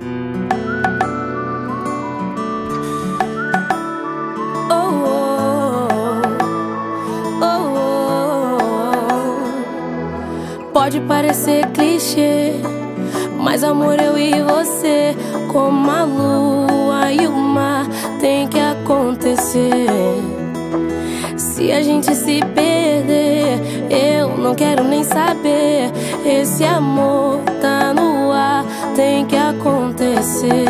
Pode parecer clichê, mas amor, eu e você, como a lua e o mar, tem que acontecer. Se a gente se perder, eu não quero nem saber. Esse amor tá no ar, tem que acontecer.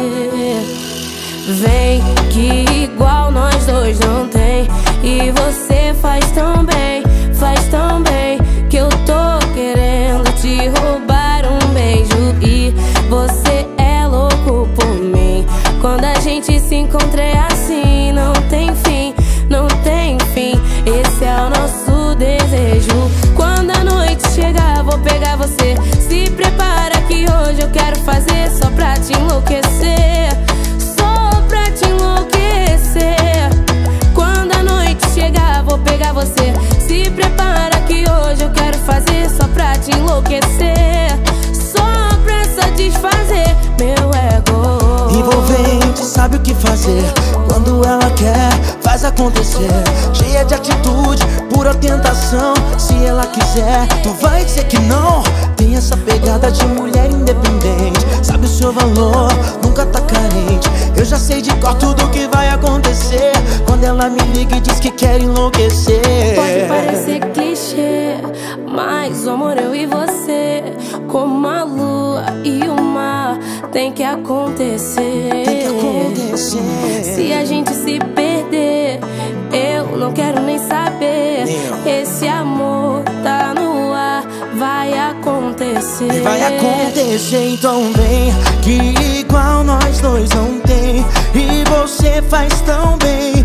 Vem que igual nós dois não tem, e você faz tão bem, que eu tô querendo te roubar um beijo. E você é louco por mim. Quando a gente se encontra é assim, não tem fim, não tem fim. Esse é o nosso desejo. Quando a noite chegar, vou pegar você. Se prepara que hoje eu quero fazer só pra te enlouquecer, só pra te enlouquecer. Quando a noite chegar, vou pegar você. Se prepara que hoje eu quero fazer só pra te enlouquecer, só pra satisfazer meu ego. Envolvente, sabe o que fazer. Quando ela quer, faz acontecer. Cheia de atitude, pura tentação. Se ela quiser, tu vai dizer que não. Tem essa pegada de mulher independente, sabe o seu valor, nunca tá carente. Eu já sei de cor tudo que vai acontecer quando ela me liga e diz que quer enlouquecer. Pode parecer clichê, mas o amor, eu e você, como a lua e o mar, tem que acontecer. Tem que acontecer. Se a gente se perder, eu não quero nem saber. Esse amor tá no ar, vai acontecer. Vai acontecer, então vem, que igual nós dois não tem. E você faz tão bem,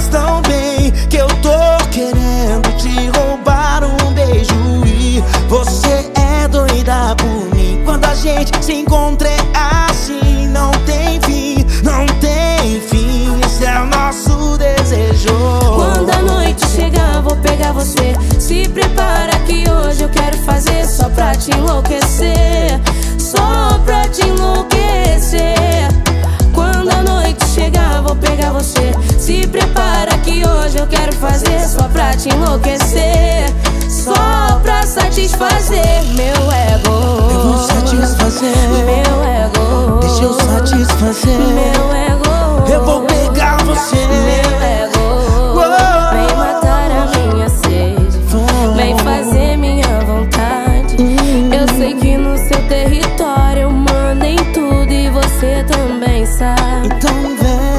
que eu tô querendo te roubar um beijo. E você é doida por mim. Quando a gente se encontra é assim, não tem fim, não tem fim. Esse é o nosso desejo. Quando a noite chegar, vou pegar você. Se prepara que hoje eu quero fazer só pra te enlouquecer, só pra te enlouquecer. Quando a noite chegar, vou pegar você. Se prepara que hoje eu quero fazer só pra te enlouquecer, só pra satisfazer meu ego. Eu vou satisfazer meu ego. Deixa eu satisfazer meu ego. Eu vou pegar você, meu ego. Vem matar a minha sede, vem fazer minha vontade. Eu sei que no seu território eu mando em tudo e você também sabe. Então vem.